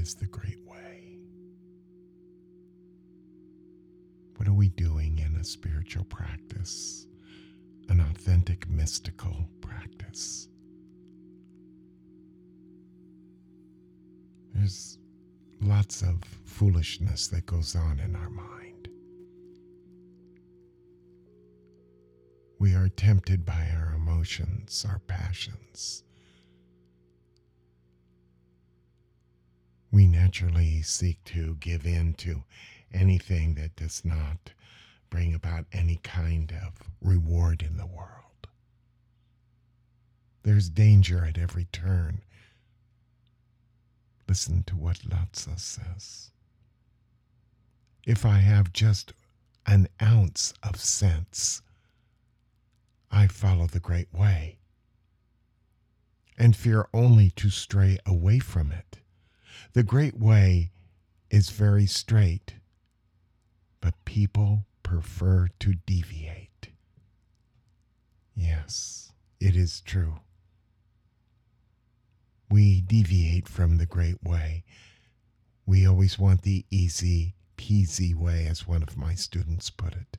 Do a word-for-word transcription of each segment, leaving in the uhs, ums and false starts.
is the great way? What are we doing in a spiritual practice, an authentic mystical practice? There's lots of foolishness that goes on in our mind. We are tempted by our emotions, our passions. We naturally seek to give in to anything that does not bring about any kind of reward in the world. There's danger at every turn. Listen to what Lao Tzu says. If I have just an ounce of sense, I follow the great way, and fear only to stray away from it. The great way is very straight, but people prefer to deviate. Yes, it is true. We deviate from the great way. We always want the easy peasy way, as one of my students put it.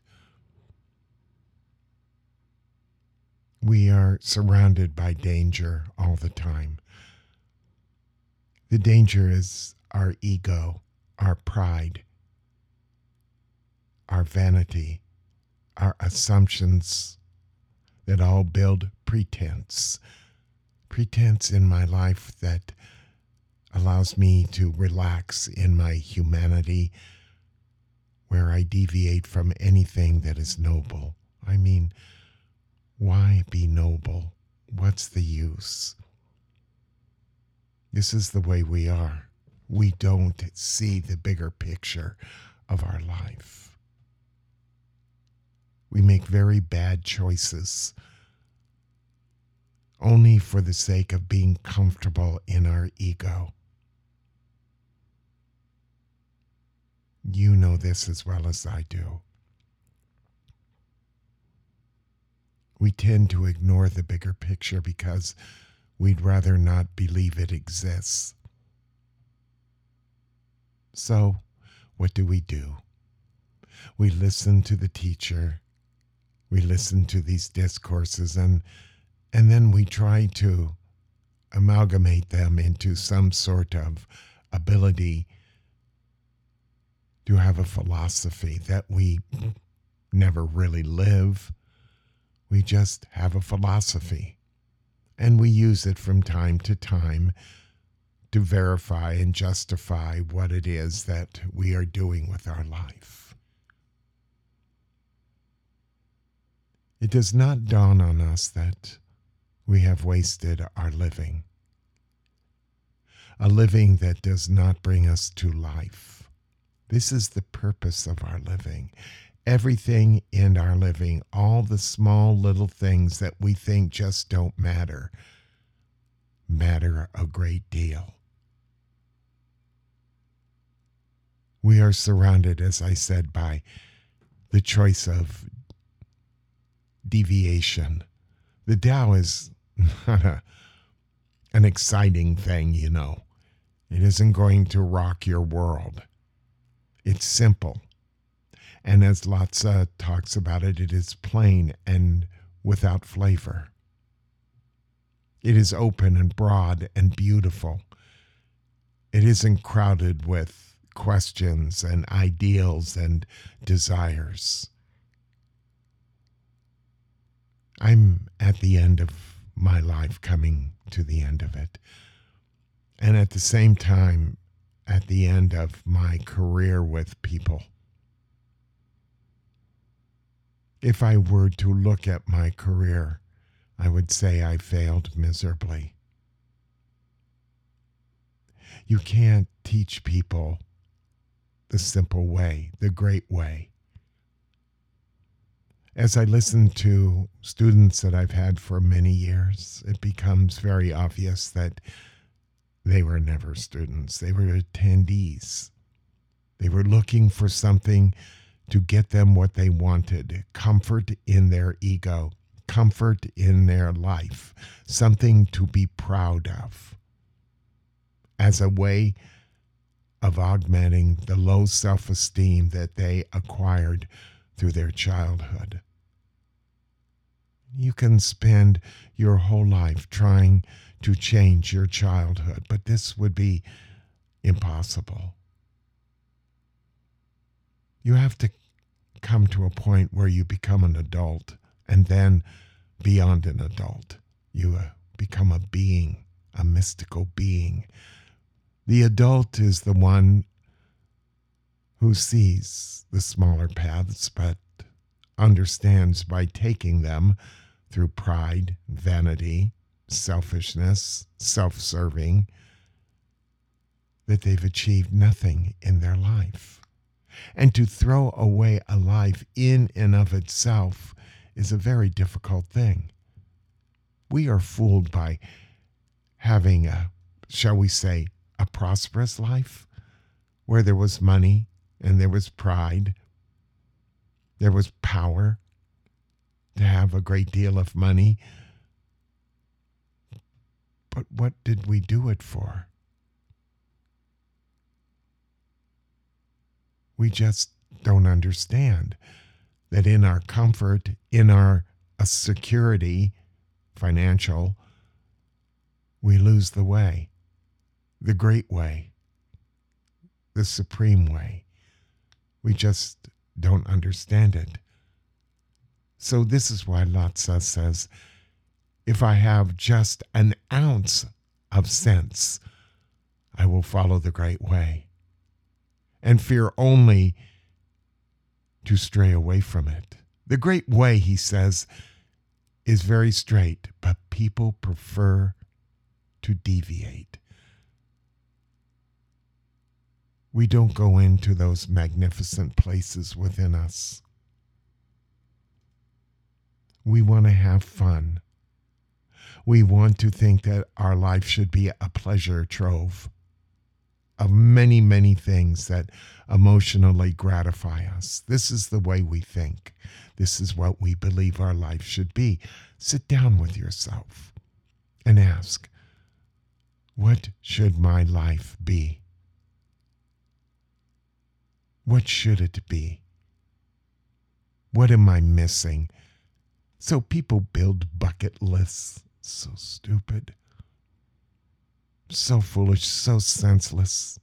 We are surrounded by danger all the time. The danger is our ego, our pride, our vanity, our assumptions that all build pretense. Pretense in my life that allows me to relax in my humanity, where I deviate from anything that is noble. I mean, why be noble? What's the use? This is the way we are. We don't see the bigger picture of our life. We make very bad choices only for the sake of being comfortable in our ego. You know this as well as I do. We tend to ignore the bigger picture because we'd rather not believe it exists. So, what do we do? We listen to the teacher. We listen to these discourses, and and then we try to amalgamate them into some sort of ability to have a philosophy that we never really live. We just have a philosophy, and we use it from time to time to verify and justify what it is that we are doing with our life. It does not dawn on us that we have wasted our living, a living that does not bring us to life. This is the purpose of our living. Everything in our living, all the small little things that we think just don't matter, matter a great deal. We are surrounded, as I said, by the choice of deviation. The Tao is not a, an exciting thing, you know. It isn't going to rock your world. It's simple. And as Lao Tzu talks about it, it is plain and without flavor. It is open and broad and beautiful. It isn't crowded with questions and ideals and desires. I'm at the end of my life, coming to the end of it. And at the same time, at the end of my career with people. If I were to look at my career, I would say I failed miserably. You can't teach people the simple way, the great way. As I listen to students that I've had for many years, it becomes very obvious that they were never students. They were attendees. They were looking for something to get them what they wanted, comfort in their ego, comfort in their life, something to be proud of, as a way of augmenting the low self-esteem that they acquired through their childhood. You can spend your whole life trying to change your childhood, but this would be impossible. You have to come to a point where you become an adult, and then beyond an adult, you uh, become a being, a mystical being. The adult is the one who sees the smaller paths, but understands by taking them through pride, vanity, selfishness, self-serving, that they've achieved nothing in their life. And to throw away a life in and of itself is a very difficult thing. We are fooled by having a, shall we say, a prosperous life where there was money and there was pride, there was power to have a great deal of money. But what did we do it for? We just don't understand that in our comfort, in our uh, security, financial, we lose the way, the great way, the supreme way. We just don't understand it. So this is why Lhasa says, if I have just an ounce of sense, I will follow the great way, and fear only to stray away from it. The great way, he says, is very straight, but people prefer to deviate. We don't go into those magnificent places within us. We want to have fun. We want to think that our life should be a pleasure trove of many, many things that emotionally gratify us. This is the way we think. This is what we believe our life should be. Sit down with yourself and ask, what should my life be? What should it be? What am I missing? So people build bucket lists. So stupid. So foolish, so senseless.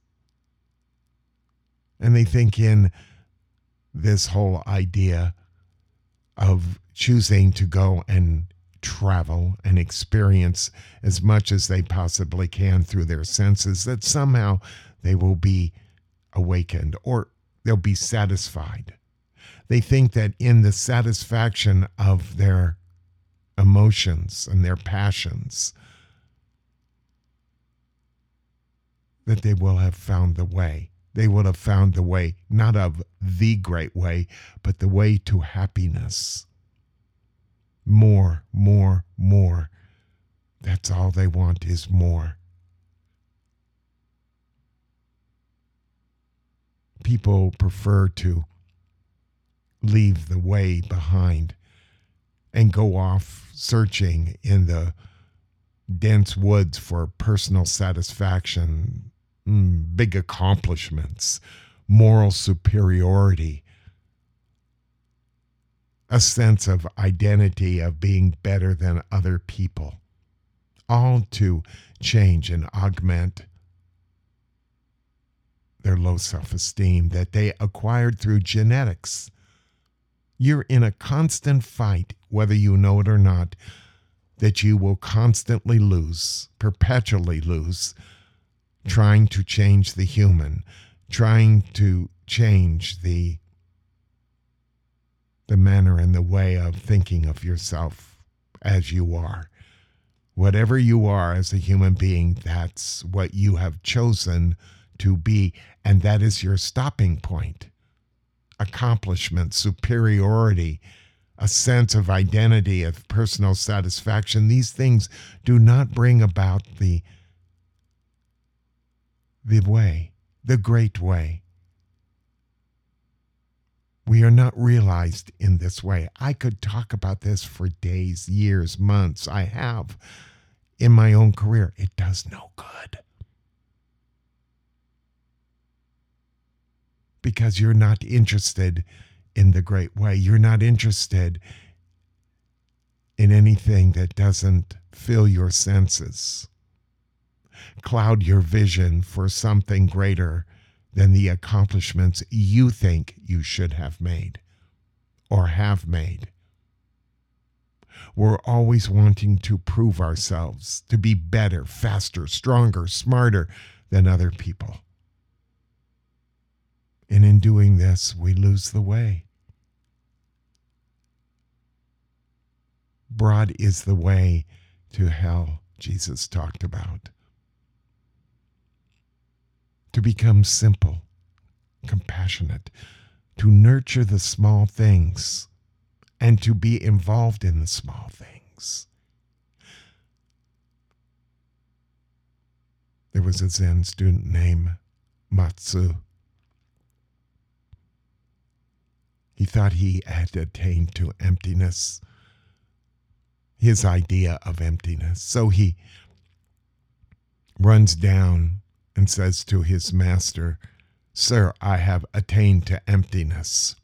And they think in this whole idea of choosing to go and travel and experience as much as they possibly can through their senses, that somehow they will be awakened or they'll be satisfied. They think that in the satisfaction of their emotions and their passions, that they will have found the way. They will have found the way, not of the great way, but the way to happiness. More, more, more. That's all they want is more. People prefer to leave the way behind and go off searching in the dense woods for personal satisfaction, mm, big accomplishments, moral superiority, a sense of identity of being better than other people, all to change and augment their low self-esteem that they acquired through genetics. You're in a constant fight, whether you know it or not, that you will constantly lose, perpetually lose, trying to change the human, trying to change the, the manner and the way of thinking of yourself as you are. Whatever you are as a human being, that's what you have chosen to be, and that is your stopping point. Accomplishment, superiority, a sense of identity, of personal satisfaction. These things do not bring about the, the way, the great way. We are not realized in this way. I could talk about this for days, years, months. I have in my own career. It does no good. because you're not interested in the great way. You're not interested in anything that doesn't fill your senses, cloud your vision for something greater than the accomplishments you think you should have made or have made. We're always wanting to prove ourselves to be better, faster, stronger, smarter than other people. And in doing this, we lose the way. Broad is the way to hell, Jesus talked about. To become simple, compassionate, to nurture the small things, and to be involved in the small things. There was a Zen student named Matsu. He thought he had attained to emptiness, his idea of emptiness. So he runs down and says to his master, "Sir, I have attained to emptiness."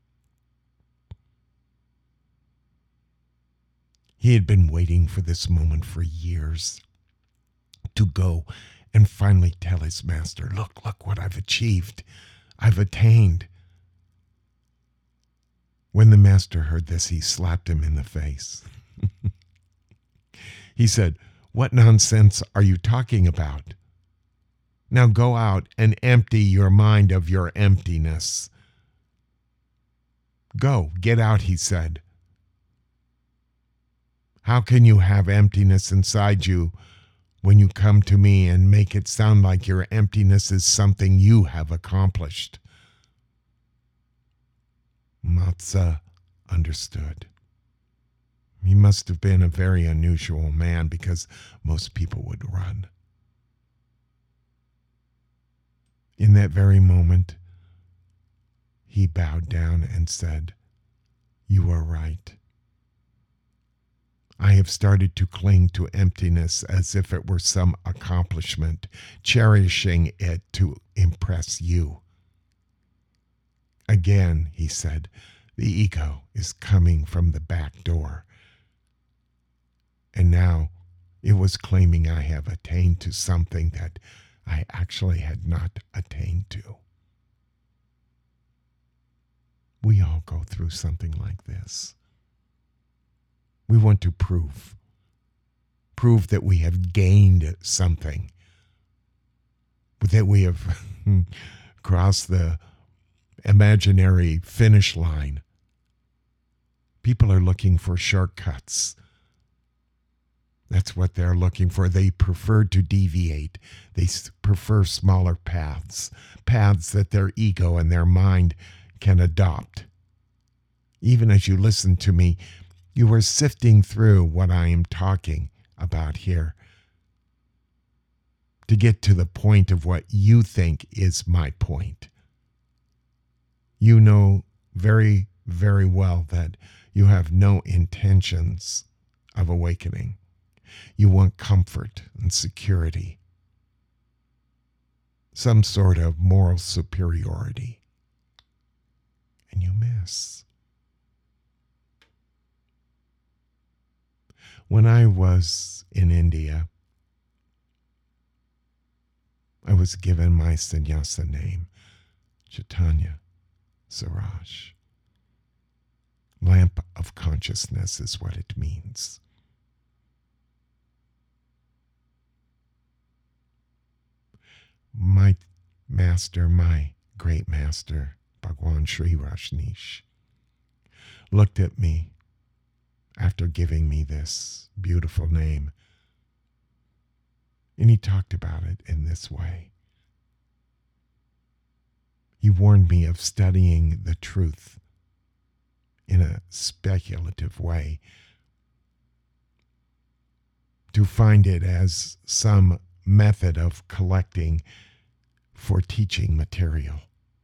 He had been waiting for this moment for years to go and finally tell his master, look, look what I've achieved. I've attained. When the master heard this, he slapped him in the face. He said, "What nonsense are you talking about? Now go out and empty your mind of your emptiness." "Go, get out," he said. "How can you have emptiness inside you when you come to me and make it sound like your emptiness is something you have accomplished?" Matsu understood. He must have been a very unusual man because most people would run. In that very moment, he bowed down and said, "You are right. I have started to cling to emptiness as if it were some accomplishment, cherishing it to impress you." Again, he said, the ego is coming from the back door. And now it was claiming I have attained to something that I actually had not attained to. We all go through something like this. We want to prove, prove that we have gained something, that we have crossed the imaginary finish line. People are looking for shortcuts. That's what they're looking for. They prefer to deviate. They prefer smaller paths, paths that their ego and their mind can adopt. Even as you listen to me, you are sifting through what I am talking about here to get to the point of what you think is my point. You know very, very well that you have no intentions of awakening. You want comfort and security, some sort of moral superiority, and you miss. When I was in India, I was given my sannyasa name, Chaitanya Siraj. Lamp of consciousness is what it means. My master, my great master, Bhagwan Sri Rajneesh, looked at me after giving me this beautiful name, and he talked about it in this way. He warned me of studying the truth in a speculative way, to find it as some method of collecting for teaching material.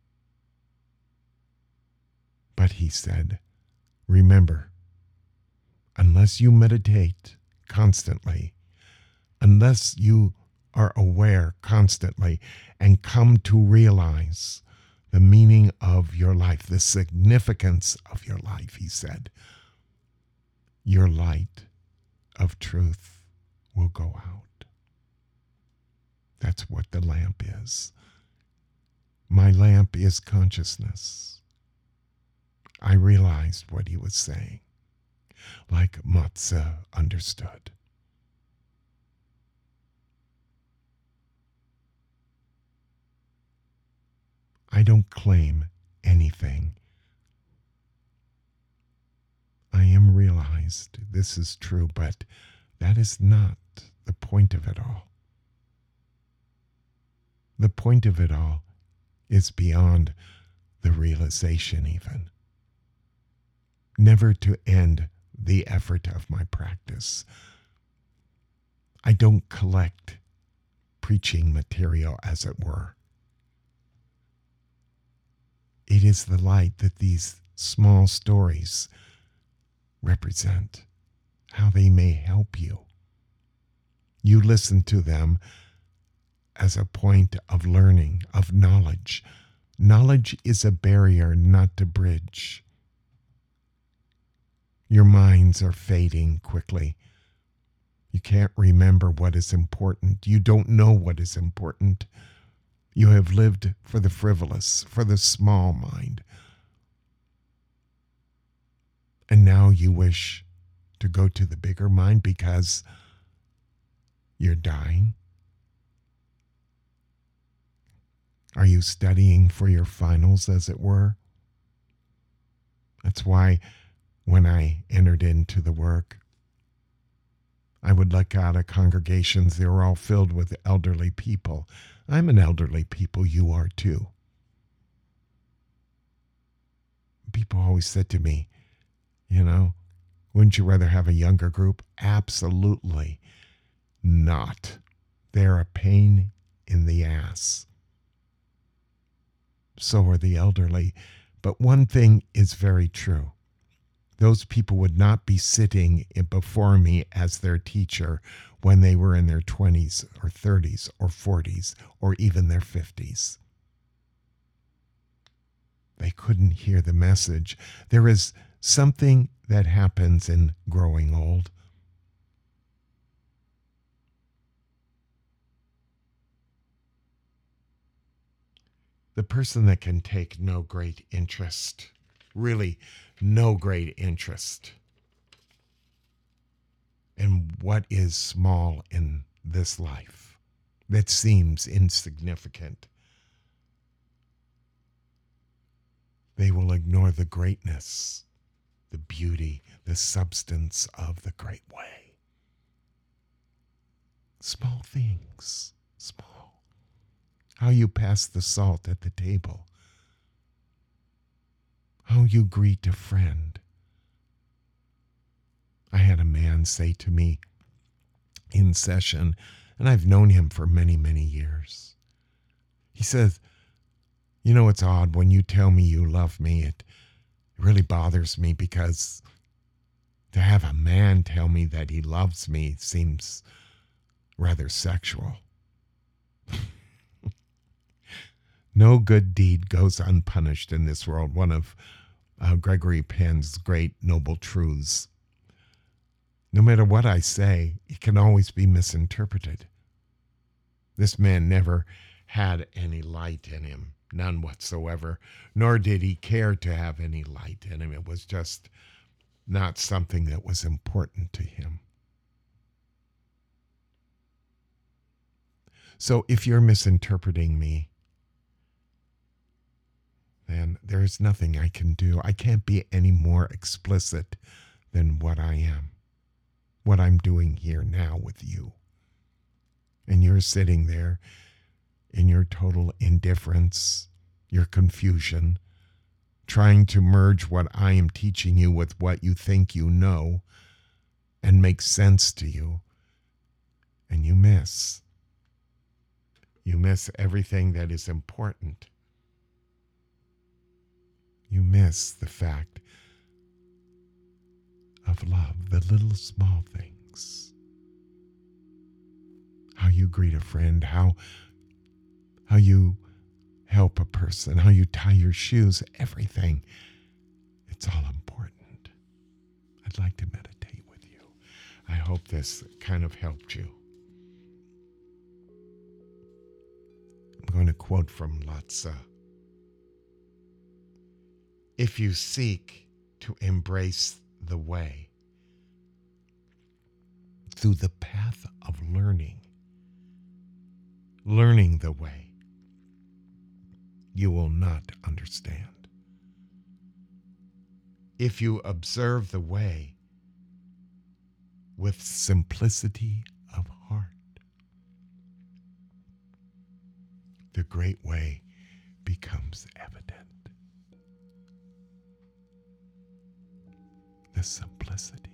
But he said, remember, unless you meditate constantly, unless you are aware constantly and come to realize the meaning of your life, the significance of your life, he said, your light of truth will go out. That's what the lamp is. My lamp is consciousness. I realized what he was saying, like Mozi understood. I don't claim anything. I am realized this is true, but that is not the point of it all. The point of it all is beyond the realization even. Never to end the effort of my practice. I don't collect preaching material, as it were. It is the light that these small stories represent, how they may help you. You listen to them as a point of learning, of knowledge. Knowledge is a barrier, not a bridge. Your minds are fading quickly. You can't remember what is important. You don't know what is important. You have lived for the frivolous, for the small mind. And now you wish to go to the bigger mind because you're dying. Are you studying for your finals, as it were? That's why when I entered into the work, I would look out at congregations. They were all filled with elderly people. I'm an elderly people. You are too. People always said to me, you know, wouldn't you rather have a younger group? Absolutely not. They're a pain in the ass. So are the elderly. But one thing is very true. Those people would not be sitting before me as their teacher when they were in their twenties or thirties or forties or even their fifties. They couldn't hear the message. There is something that happens in growing old. The person that can take no great interest, really no great interest in what is small in this life, that seems insignificant, they will ignore the greatness, the beauty, the substance of the great way. Small things, small. How you pass the salt at the table. How you greet a friend. I had a man say to me in session, and I've known him for many, many years. He says, you know, it's odd when you tell me you love me, it really bothers me because to have a man tell me that he loves me seems rather sexual. No good deed goes unpunished in this world. One of uh, Gregory Penn's great noble truths. No matter what I say, it can always be misinterpreted. This man never had any light in him, none whatsoever, nor did he care to have any light in him. It was just not something that was important to him. So if you're misinterpreting me, then there is nothing I can do. I can't be any more explicit than what I am, what I'm doing here now with you. And you're sitting there in your total indifference, your confusion, trying to merge what I am teaching you with what you think you know and make sense to you. And you miss. You miss everything that is important. You miss the fact of love, the little small things. How you greet a friend, how, how you help a person, how you tie your shoes, everything. It's all important. I'd like to meditate with you. I hope this kind of helped you. I'm going to quote from Lhasa. If you seek to embrace the way through the path of learning, learning the way, you will not understand. If you observe the way with simplicity of heart, the great way becomes evident. The simplicity